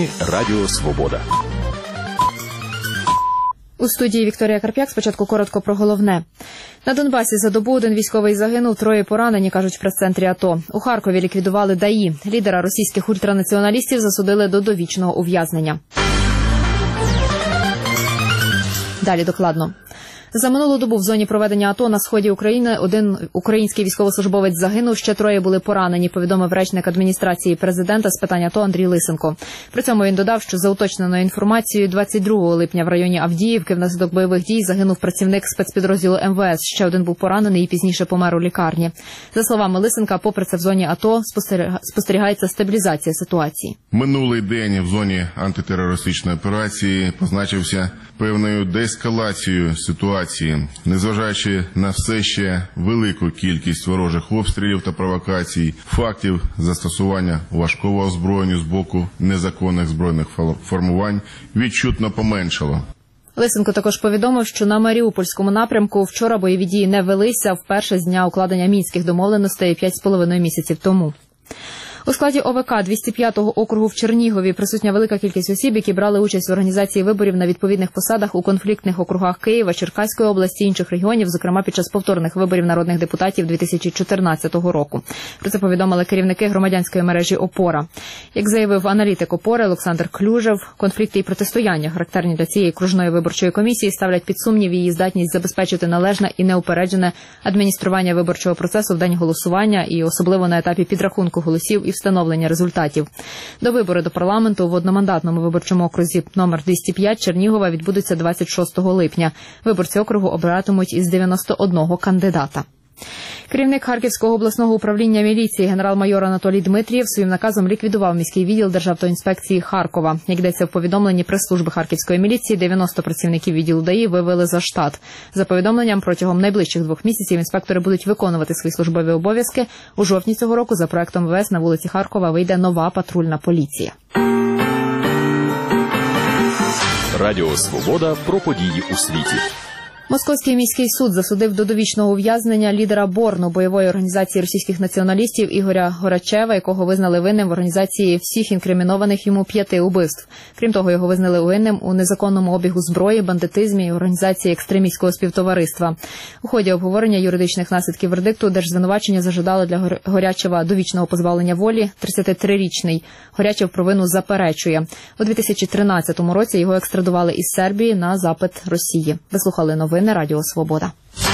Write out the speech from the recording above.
Радіо Свобода. У студії Вікторія Карп'як. Спочатку коротко про головне. На Донбасі за добу один військовий загинув, 3 поранені, кажуть в прес-центрі АТО. У Харкові ліквідували ДАІ. Лідера російських ультранаціоналістів засудили до довічного ув'язнення. Далі докладно. За минулу добу в зоні проведення АТО на сході України один український військовослужбовець загинув, ще 3 були поранені, повідомив речник адміністрації президента з питань АТО Андрій Лисенко. При цьому він додав, що за уточненою інформацією 22 липня в районі Авдіївки внаслідок бойових дій загинув працівник спецпідрозділу МВС. Ще один був поранений і пізніше помер у лікарні. За словами Лисенка, попри це в зоні АТО спостерігається стабілізація ситуації. Минулий день в зоні антитерористичної операції позначився певною деескалацією ситуації. Незважаючи на все ще велику кількість ворожих обстрілів та провокацій, фактів застосування важкого озброєння з боку незаконних збройних формувань відчутно поменшало. Лисенко також повідомив, що на Маріупольському напрямку вчора бойові дії не велися вперше з дня укладення мінських домовленостей 5,5 місяців тому. У складі ОВК 205-го округу в Чернігові присутня велика кількість осіб, які брали участь в організації виборів на відповідних посадах у конфліктних округах Києва, Черкаської області і інших регіонів, зокрема під час повторних виборів народних депутатів 2014 року. Про це повідомили керівники громадянської мережі «Опора». Як заявив аналітик «Опори» Олександр Клюжев, конфлікти і протистояння, характерні для цієї окружної виборчої комісії, ставлять під сумнів її здатність забезпечити належне і неупереджене адміністрування виборчого процесу в день голосування і особливо на етапі підрахунку голосів і встановлення результатів. До вибори до парламенту в одномандатному виборчому окрузі номер 205 Чернігова відбудуться 26 липня. Виборці округу обиратимуть із 91 кандидата. Керівник Харківського обласного управління міліції генерал-майор Анатолій Дмитрієв своїм наказом ліквідував міський відділ Державтоінспекції Харкова. Як йдеться в повідомленні прес-служби Харківської міліції, 90 працівників відділу ДАІ вивели за штат. За повідомленням, протягом найближчих 2 місяців інспектори будуть виконувати свої службові обов'язки. У жовтні цього року за проектом МВС на вулиці Харкова вийде нова патрульна поліція. Радіо Свобода про події у світі. Московський міський суд засудив до довічного ув'язнення лідера БОРНу, бойової організації російських націоналістів Ігоря Горачева, якого визнали винним в організації всіх інкримінованих йому 5 убивств. Крім того, його визнали винним у незаконному обігу зброї, бандитизмі і організації екстремістського співтовариства. У ході обговорення юридичних наслідків вердикту держзвинувачення зажадало для Горячева довічного позбавлення волі. 33-річний Горячев провину заперечує. У 2013 році його екстрадували із Сербії на запит Росії. Ви слухали новини Радіо Свобода.